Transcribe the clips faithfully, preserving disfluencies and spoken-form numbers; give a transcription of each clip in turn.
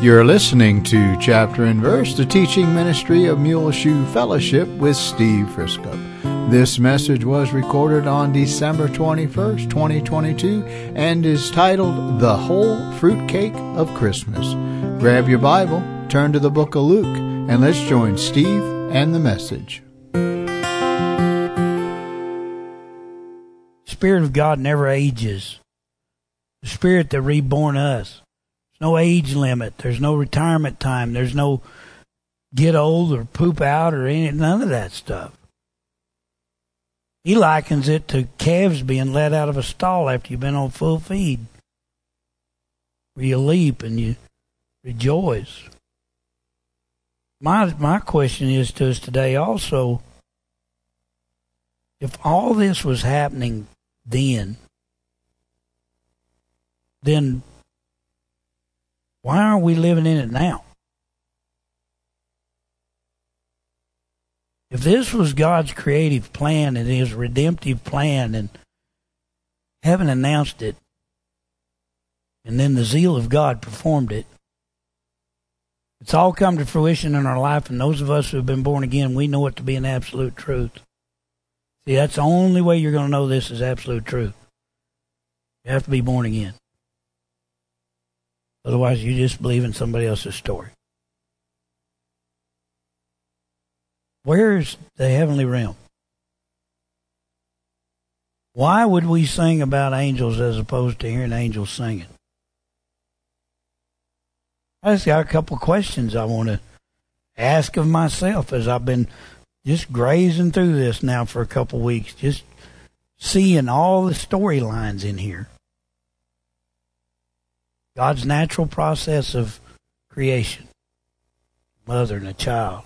You're listening to Chapter and Verse, the teaching ministry of Muleshoe Fellowship with Steve Frisco. This message was recorded on December twenty-first, twenty twenty-two, and is titled The Whole Fruitcake of Christmas. Grab your Bible, turn to the book of Luke, and let's join Steve and the message. The Spirit of God never ages. The Spirit that reborn us. There's no age limit. There's no retirement time. There's no get old or poop out or any, none of that stuff. He likens it to calves being let out of a stall after you've been on full feed, where you leap and you rejoice. My my question is to us today also, if all this was happening then, then why aren't we living in it now? If this was God's creative plan and His redemptive plan, and heaven announced it, and then the zeal of God performed it, it's all come to fruition in our life, and those of us who have been born again, we know it to be an absolute truth. See, that's the only way you're going to know this is absolute truth. You have to be born again. Otherwise, you just believe in somebody else's story. Where's the heavenly realm? Why would we sing about angels as opposed to hearing angels singing? I just got a couple of questions I want to ask of myself as I've been just grazing through this now for a couple of weeks, just seeing all the storylines in here. God's natural process of creation, mother and a child.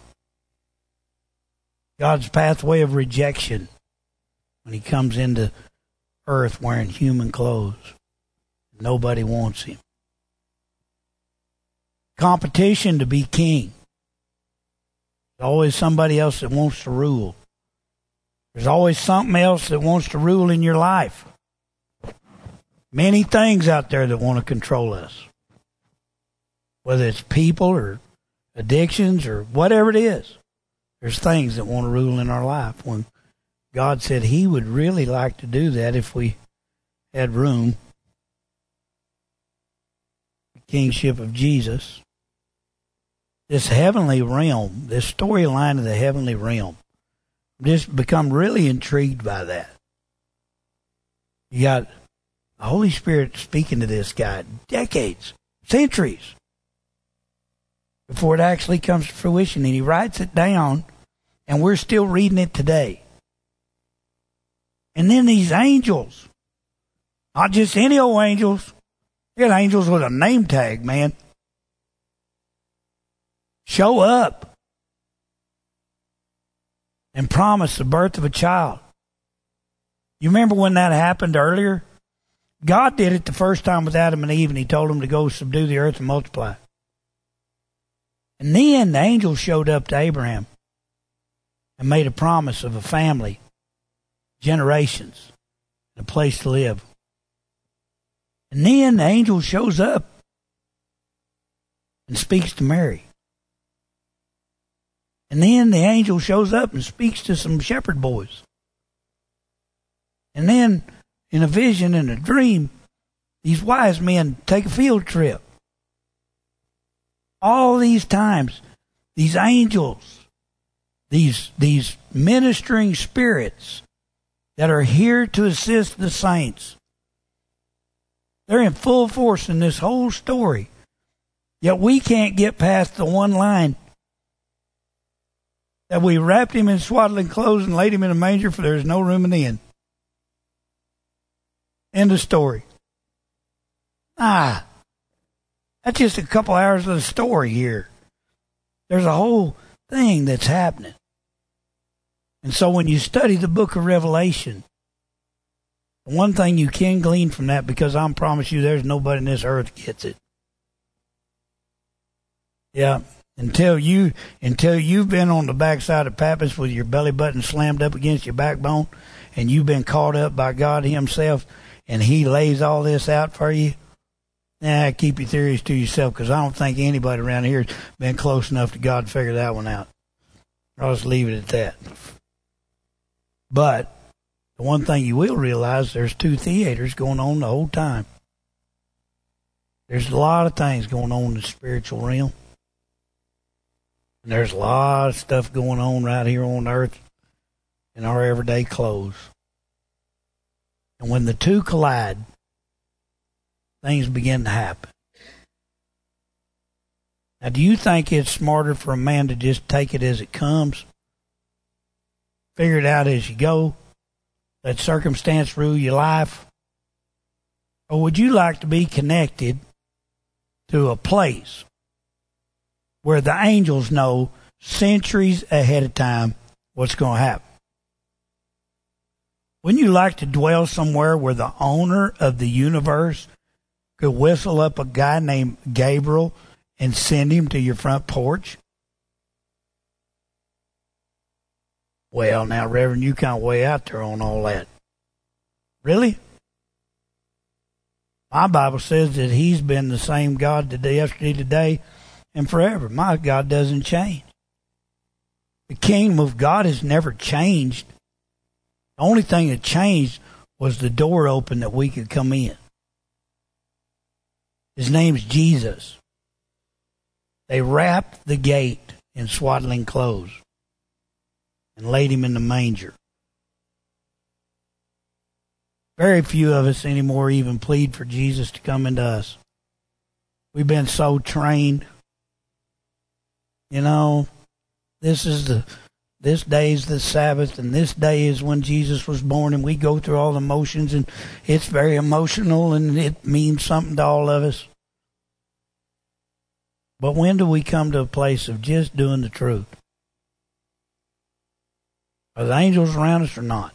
God's pathway of rejection when He comes into earth wearing human clothes. Nobody wants Him. Competition to be king. There's always somebody else that wants to rule. There's always something else that wants to rule in your life. Many things out there that want to control us. Whether it's people or addictions or whatever it is. There's things that want to rule in our life. When God said He would really like to do that if we had room. The kingship of Jesus. This heavenly realm, this storyline of the heavenly realm. I've just become really intrigued by that. You got the Holy Spirit speaking to this guy decades, centuries, before it actually comes to fruition. And He writes it down, and we're still reading it today. And then these angels, not just any old angels, you got angels with a name tag, man, show up and promise the birth of a child. You remember when that happened earlier? God did it the first time with Adam and Eve, and He told them to go subdue the earth and multiply. And then the angel showed up to Abraham and made a promise of a family, generations, and a place to live. And then the angel shows up and speaks to Mary. And then the angel shows up and speaks to some shepherd boys. And then, in a vision and a dream, these wise men take a field trip. All these times, these angels, these, these ministering spirits that are here to assist the saints, they're in full force in this whole story. Yet we can't get past the one line that we wrapped Him in swaddling clothes and laid Him in a manger, for there is no room in the inn. End of story. Ah, that's just a couple hours of the story here. There's a whole thing that's happening. And so when you study the book of Revelation, one thing you can glean from that, because I promise you there's nobody in this earth gets it. Yeah, until you until you've been on the backside of Pappas with your belly button slammed up against your backbone, and you've been caught up by God Himself, and He lays all this out for you, Nah, keep your theories to yourself, because I don't think anybody around here has been close enough to God to figure that one out. I'll just leave it at that. But the one thing you will realize, there's two theaters going on the whole time. There's a lot of things going on in the spiritual realm. And there's a lot of stuff going on right here on earth in our everyday clothes. And when the two collide, things begin to happen. Now, do you think it's smarter for a man to just take it as it comes? Figure it out as you go? Let circumstance rule your life? Or would you like to be connected to a place where the angels know centuries ahead of time what's going to happen? Wouldn't you like to dwell somewhere where the owner of the universe could whistle up a guy named Gabriel and send him to your front porch? Well, now, Reverend, you kind of way out there on all that. Really? My Bible says that he's been the same God today, yesterday, today, and forever. My God doesn't change. The kingdom of God has never changed. The only thing that changed was the door open that we could come in. His name's Jesus. They wrapped the gate in swaddling clothes and laid him in the manger. Very few of us anymore even plead for Jesus to come into us. We've been so trained. You know, this is the this day is the Sabbath, and this day is when Jesus was born, and we go through all the motions, and it's very emotional, and it means something to all of us. But when do we come to a place of just doing the truth? Are the angels around us or not?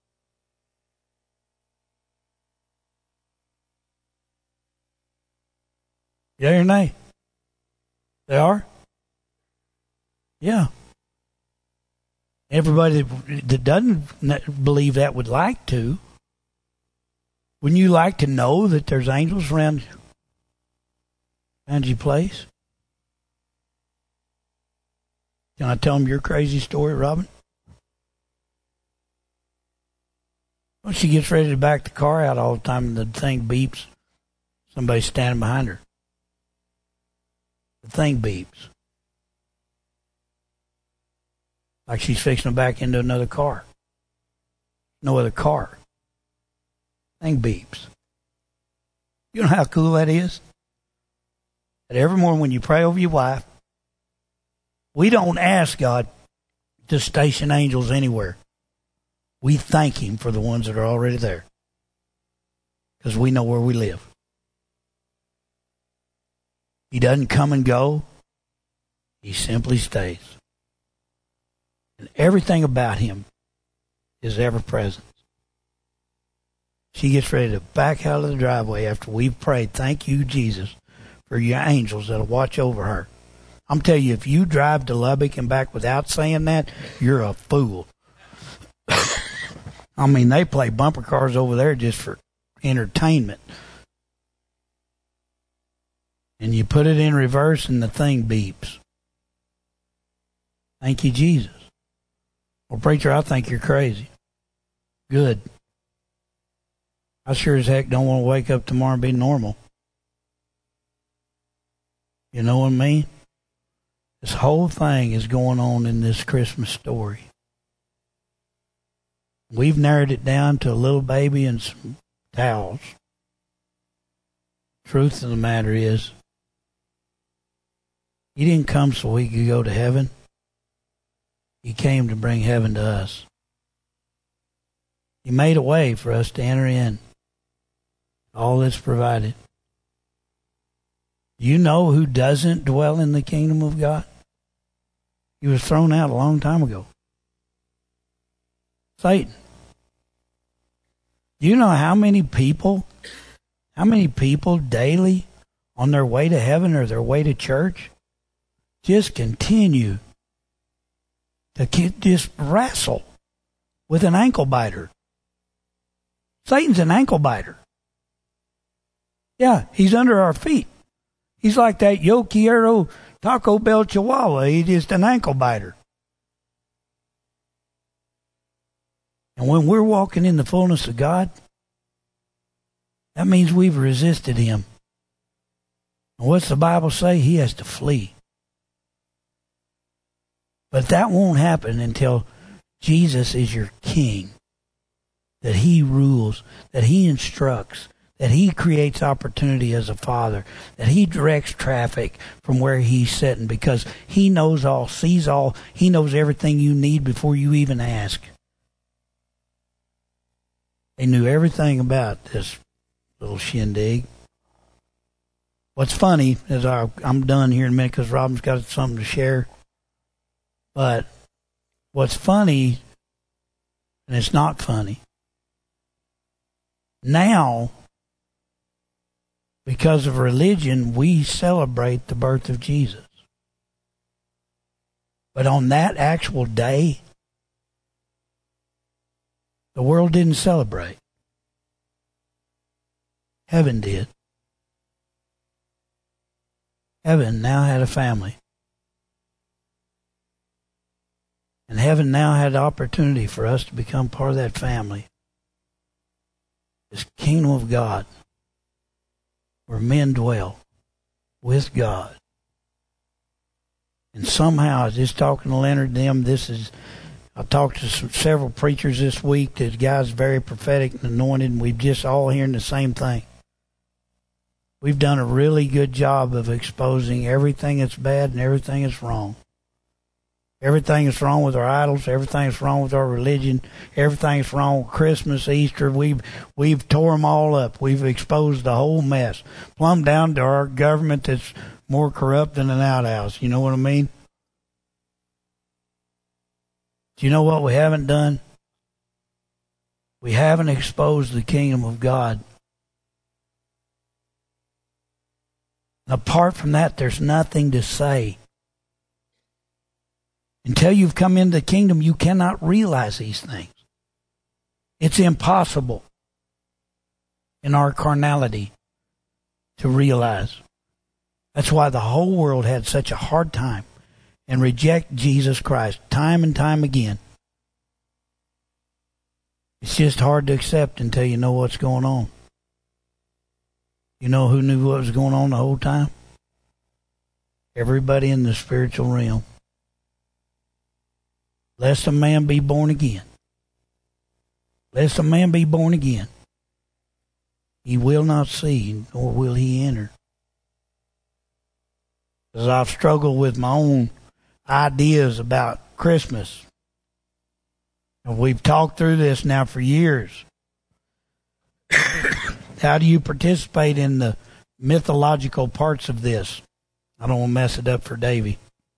Yeah or nay? They are? Yeah. Everybody that doesn't believe that would like to. Wouldn't you like to know that there's angels around, around your place? Can I tell them your crazy story, Robin? Well, she gets ready to back the car out all the time and the thing beeps. Somebody's standing behind her. The thing beeps. Like she's fixing to back into another car. No other car. Thing beeps. You know how cool that is? That every morning when you pray over your wife, we don't ask God to station angels anywhere. We thank him for the ones that are already there. Because we know where we live. He doesn't come and go. He simply stays. And everything about him is ever present. She gets ready to back out of the driveway after we've prayed, thank you, Jesus, for your angels that'll watch over her. I'm telling you, if you drive to Lubbock and back without saying that, you're a fool. I mean, they play bumper cars over there just for entertainment. And you put it in reverse and the thing beeps. Thank you, Jesus. Well, preacher, I think you're crazy. Good. I sure as heck don't want to wake up tomorrow and be normal. You know what I mean? This whole thing is going on in this Christmas story. We've narrowed it down to a little baby and some towels. Truth of the matter is, he didn't come so we could go to heaven. He came to bring heaven to us. He made a way for us to enter in. All that's provided. You know who doesn't dwell in the kingdom of God? He was thrown out a long time ago. Satan. Do you know how many people, how many people daily on their way to heaven or their way to church just continue to just wrestle with an ankle biter? Satan's an ankle biter. Yeah, he's under our feet. He's like that Yo Quiero Taco Bell Chihuahua. He's just an ankle biter. And when we're walking in the fullness of God, that means we've resisted him. And what's the Bible say? He has to flee. But that won't happen until Jesus is your king. That he rules, that he instructs, that he creates opportunity as a father, that he directs traffic from where he's sitting because he knows all, sees all, he knows everything you need before you even ask. They knew everything about this little shindig. What's funny is I, I'm done here in a minute because Robin's got something to share. But what's funny, and it's not funny, now, because of religion, we celebrate the birth of Jesus. But on that actual day, the world didn't celebrate. Heaven did. Heaven now had a family. And heaven now had the opportunity for us to become part of that family. This kingdom of God, where men dwell with God. And somehow, I was just talking to Leonard and them, this is, I talked to some, several preachers this week, the guy's very prophetic and anointed, and we've just all hearing the same thing. We've done a really good job of exposing everything that's bad and everything that's wrong. Everything that's wrong with our idols, everything that's wrong with our religion, everything that's wrong with Christmas, Easter, we've we've tore them all up. We've exposed the whole mess, plumb down to our government that's more corrupt than an outhouse. You know what I mean? Do you know what we haven't done? We haven't exposed the kingdom of God. Apart from that, there's nothing to say. Until you've come into the kingdom, you cannot realize these things. It's impossible in our carnality to realize. That's why the whole world had such a hard time and reject Jesus Christ time and time again. It's just hard to accept until you know what's going on. You know who knew what was going on the whole time? Everybody in the spiritual realm. Lest a man be born again. Lest a man be born again. He will not see, nor will he enter. As I've struggled with my own ideas about Christmas. And we've talked through this now for years. How do you participate in the mythological parts of this? I don't want to mess it up for Davy.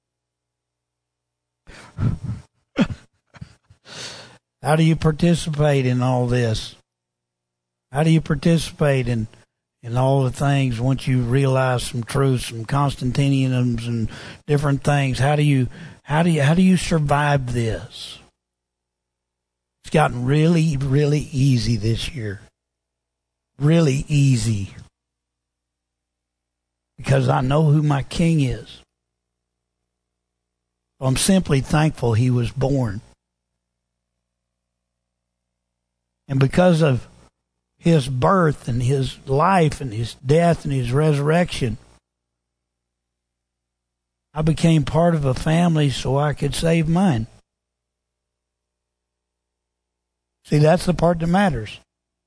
How do you participate in all this? How do you participate in in all the things once you realize some truths, some Constantinianisms and different things? How do you how do you how do you survive this? It's gotten really, really easy this year. Really easy. Because I know who my king is. I'm simply thankful he was born. And because of his birth and his life and his death and his resurrection, I became part of a family so I could save mine. See, that's the part that matters.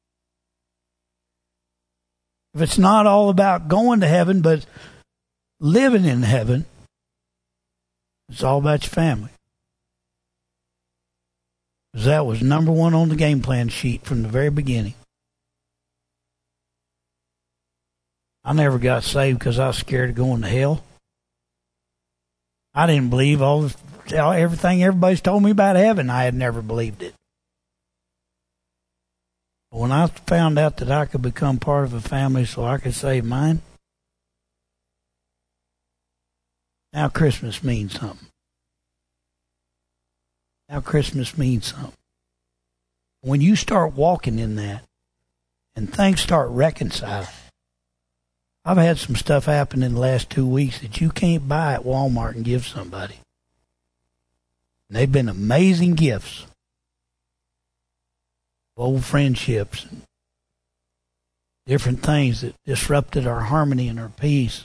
If it's not all about going to heaven, but living in heaven, it's all about your family. Because that was number one on the game plan sheet from the very beginning. I never got saved because I was scared of going to hell. I didn't believe all the, everything everybody's told me about heaven. I had never believed it. But when I found out that I could become part of a family so I could save mine, now Christmas means something. Now Christmas means something. When you start walking in that and things start reconciling, I've had some stuff happen in the last two weeks that you can't buy at Walmart and give somebody. And they've been amazing gifts. Old friendships and different things that disrupted our harmony and our peace.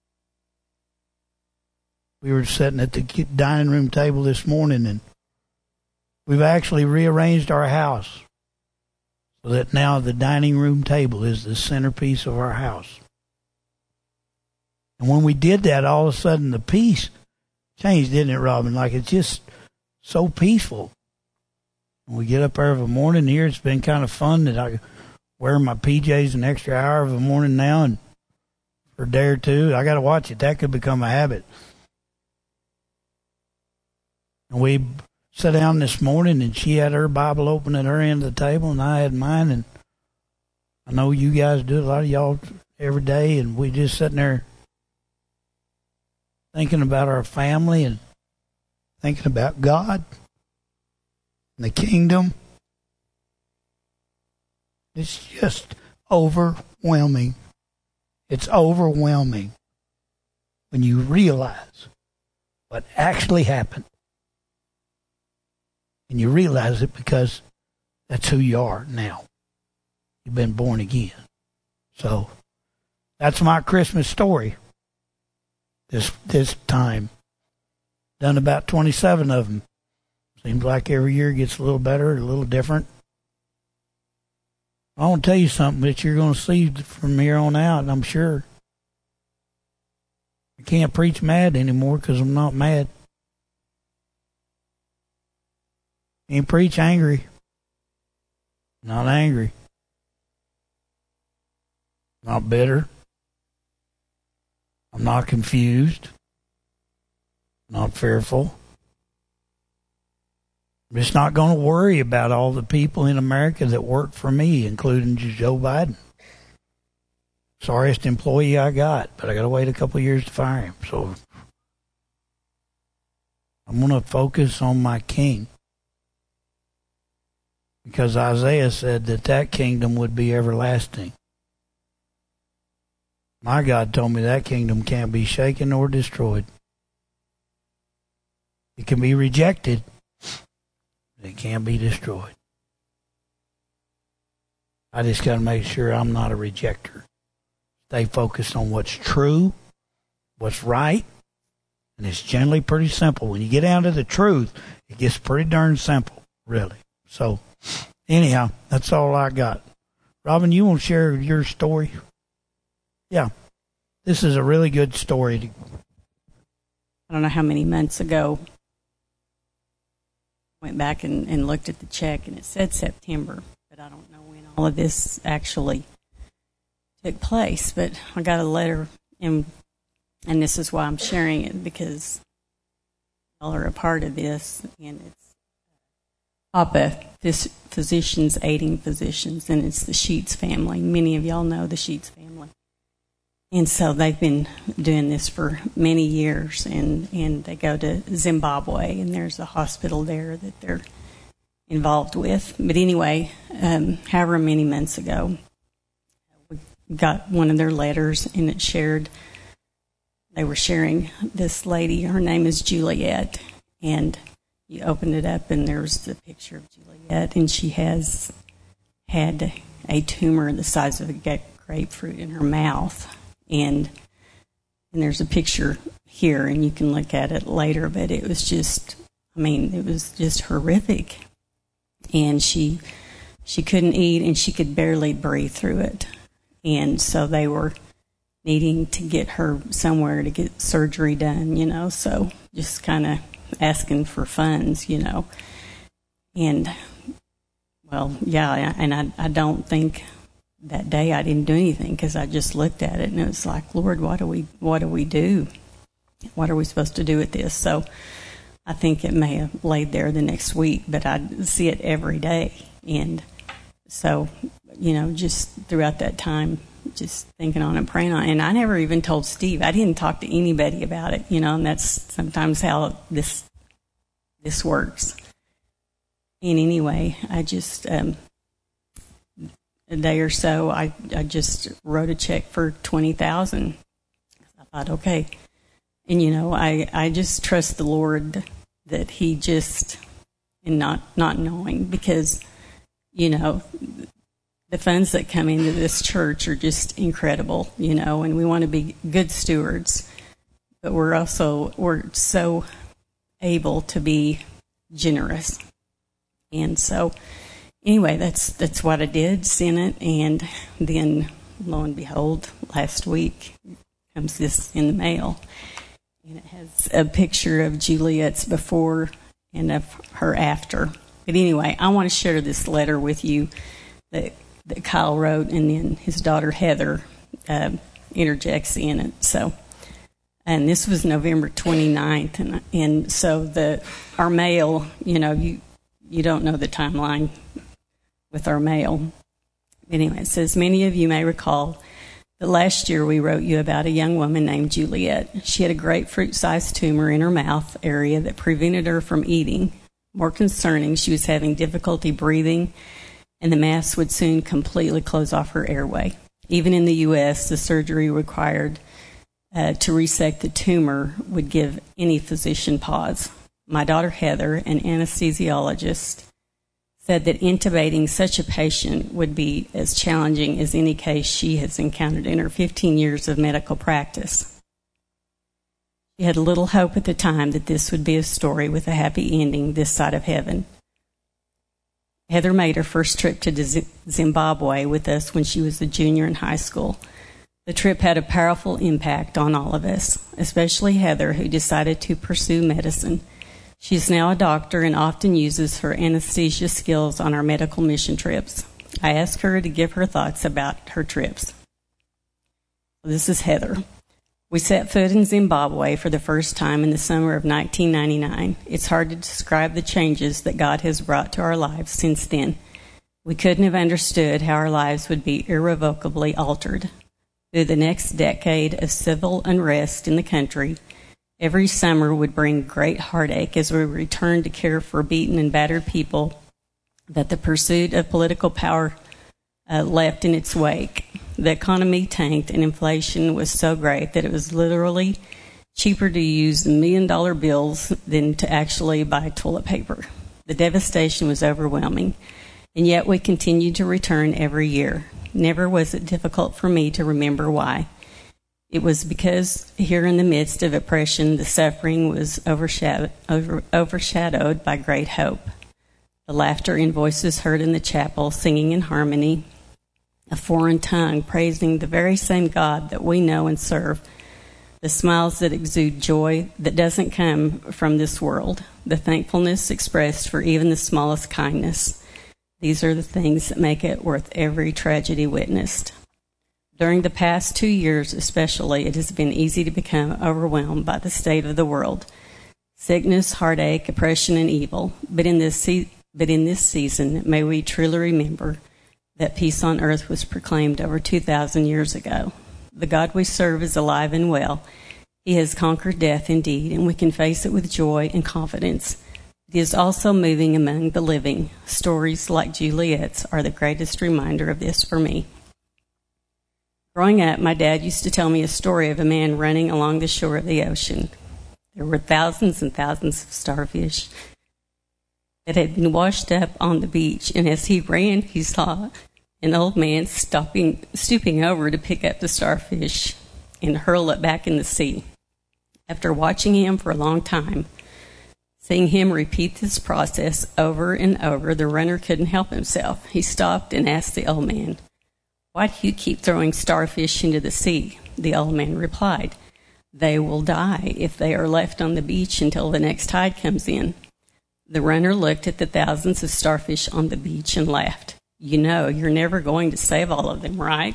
We were sitting at the dining room table this morning, and we've actually rearranged our house so that now the dining room table is the centerpiece of our house. And when we did that, all of a sudden the peace changed, didn't it, Robin? Like, it's just so peaceful. When we get up every morning here, it's been kind of fun that I wear my P Js an extra hour of the morning now, and for a day or two, I got to watch it. That could become a habit. And we sat down this morning, and she had her Bible open at her end of the table, and I had mine. And I know you guys do, a lot of y'all every day, and we just sitting there thinking about our family and thinking about God and the kingdom. It's just overwhelming. It's overwhelming when you realize what actually happened. And you realize it because that's who you are now. You've been born again. So that's my Christmas story. This this time. Done about twenty-seven of them. Seems like every year gets a little better, a little different. I want to tell you something that you're going to see from here on out, and I'm sure. I can't preach mad anymore because I'm not mad. Can't preach angry. Not angry. Not bitter. I'm not confused. Not fearful. I'm just not going to worry about all the people in America that work for me, including Joe Biden. Sorriest employee I got, but I got to wait a couple of years to fire him. So I'm going to focus on my king. Because Isaiah said that that kingdom would be everlasting. My God told me that kingdom can't be shaken or destroyed. It can be rejected, but it can't be destroyed. I just got to make sure I'm not a rejecter. Stay focused on what's true, what's right, and it's generally pretty simple. When you get down to the truth, it gets pretty darn simple, really. So, anyhow, that's all I got. Robin, you want to share your story? Yeah. This is a really good story. I don't know how many months ago, went back and, and looked at the check, and it said September, but I don't know when all of this actually took place. But I got a letter, and, and this is why I'm sharing it, because y'all are a part of this, and it's Papa, this Physicians Aiding Physicians, and it's the Sheets family. Many of y'all know the Sheets family. And so they've been doing this for many years, and, and they go to Zimbabwe, and there's a hospital there that they're involved with. But anyway, um, however many months ago, we got one of their letters, and it shared, they were sharing this lady, her name is Juliet, and you opened it up, and there's the picture of Juliet, and she has had a tumor the size of a grapefruit in her mouth. And and there's a picture here, and you can look at it later, but it was just, I mean, it was just horrific. And she she couldn't eat, and she could barely breathe through it. And so they were needing to get her somewhere to get surgery done, you know, so just kind of asking for funds, you know. And, well, yeah, and I, I don't think that day I didn't do anything, because I just looked at it, and it was like, Lord, what do we what do we do? What are we supposed to do with this? So I think it may have laid there the next week, but I see it every day. And so, you know, just throughout that time, just thinking on it, praying on it. And I never even told Steve. I didn't talk to anybody about it, you know, and that's sometimes how this this works. And anyway, I just, um, a day or so, I, I just wrote a check for twenty thousand dollars. I thought, okay. And, you know, I, I just trust the Lord that he just, and not, not knowing, because, you know, the funds that come into this church are just incredible, you know, and we want to be good stewards, but we're also, we're so able to be generous. And so, anyway, that's that's what I did, sent it, and then, lo and behold, last week comes this in the mail. And it has a picture of Juliet's before and of her after. But anyway, I want to share this letter with you that, that Kyle wrote, and then his daughter Heather uh, interjects in it. So, and this was November twenty-ninth, and and so the our mail, you know, you you don't know the timeline with our mail. Anyway, it says, many of you may recall that last year we wrote you about a young woman named Juliet. She had a grapefruit-sized tumor in her mouth area that prevented her from eating. More concerning, she was having difficulty breathing, and the mass would soon completely close off her airway. Even in the U S, the surgery required uh, to resect the tumor would give any physician pause. My daughter Heather, an anesthesiologist, said that intubating such a patient would be as challenging as any case she has encountered in her fifteen years of medical practice. She had little hope at the time that this would be a story with a happy ending this side of heaven. Heather made her first trip to Zimbabwe with us when she was a junior in high school. The trip had a powerful impact on all of us, especially Heather, who decided to pursue medicine. She is now a doctor and often uses her anesthesia skills on our medical mission trips. I asked her to give her thoughts about her trips. This is Heather. We set foot in Zimbabwe for the first time in the summer of nineteen ninety-nine. It's hard to describe the changes that God has brought to our lives since then. We couldn't have understood how our lives would be irrevocably altered. Through the next decade of civil unrest in the country, every summer would bring great heartache as we returned to care for beaten and battered people that the pursuit of political power uh, left in its wake. The economy tanked and inflation was so great that it was literally cheaper to use million-dollar bills than to actually buy toilet paper. The devastation was overwhelming, and yet we continued to return every year. Never was it difficult for me to remember why. It was because here in the midst of oppression, the suffering was overshadowed, over, overshadowed by great hope. The laughter in voices heard in the chapel, singing in harmony, a foreign tongue praising the very same God that we know and serve, the smiles that exude joy that doesn't come from this world, the thankfulness expressed for even the smallest kindness. These are the things that make it worth every tragedy witnessed. During the past two years especially, it has been easy to become overwhelmed by the state of the world. Sickness, heartache, oppression, and evil. But in this se- but in this season, may we truly remember that peace on earth was proclaimed over two thousand years ago. The God we serve is alive and well. He has conquered death indeed, and we can face it with joy and confidence. He is also moving among the living. Stories like Juliet's are the greatest reminder of this for me. Growing up, my dad used to tell me a story of a man running along the shore of the ocean. There were thousands and thousands of starfish that had been washed up on the beach, and as he ran, he saw an old man stopping, stooping over to pick up the starfish and hurl it back in the sea. After watching him for a long time, seeing him repeat this process over and over, the runner couldn't help himself. He stopped and asked the old man, "Why do you keep throwing starfish into the sea?" The old man replied, "They will die if they are left on the beach until the next tide comes in." The runner looked at the thousands of starfish on the beach and laughed. "You know, you're never going to save all of them, right?"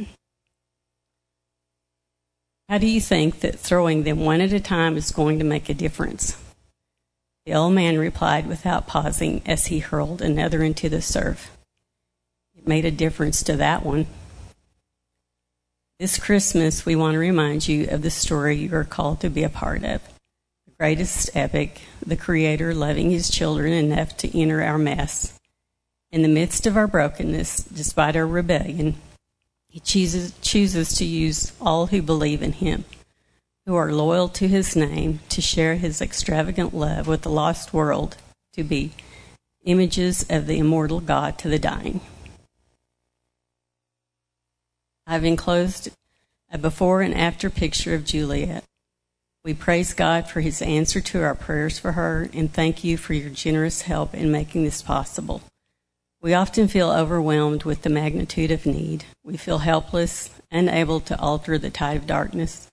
How do you think that throwing them one at a time is going to make a difference? The old man replied without pausing as he hurled another into the surf. It made a difference to that one. This Christmas, we want to remind you of the story you are called to be a part of. The greatest epic, the Creator loving his children enough to enter our mess. In the midst of our brokenness, despite our rebellion, He chooses, chooses to use all who believe in Him, who are loyal to His name, to share His extravagant love with the lost world, to be images of the immortal God to the dying. I've enclosed a before and after picture of Juliet. We praise God for His answer to our prayers for her, and thank you for your generous help in making this possible. We often feel overwhelmed with the magnitude of need. We feel helpless, unable to alter the tide of darkness.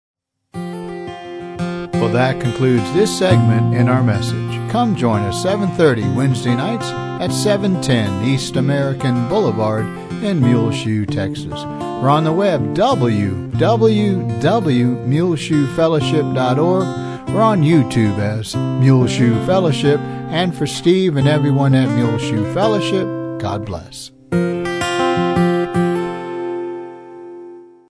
Well, that concludes this segment in our message. Come join us seven thirty Wednesday nights at seven ten East American Boulevard in Muleshoe, Texas. We're on the web, w w w dot muleshoe fellowship dot org. We're on YouTube as Muleshoe Fellowship. And for Steve and everyone at Muleshoe Fellowship, God bless.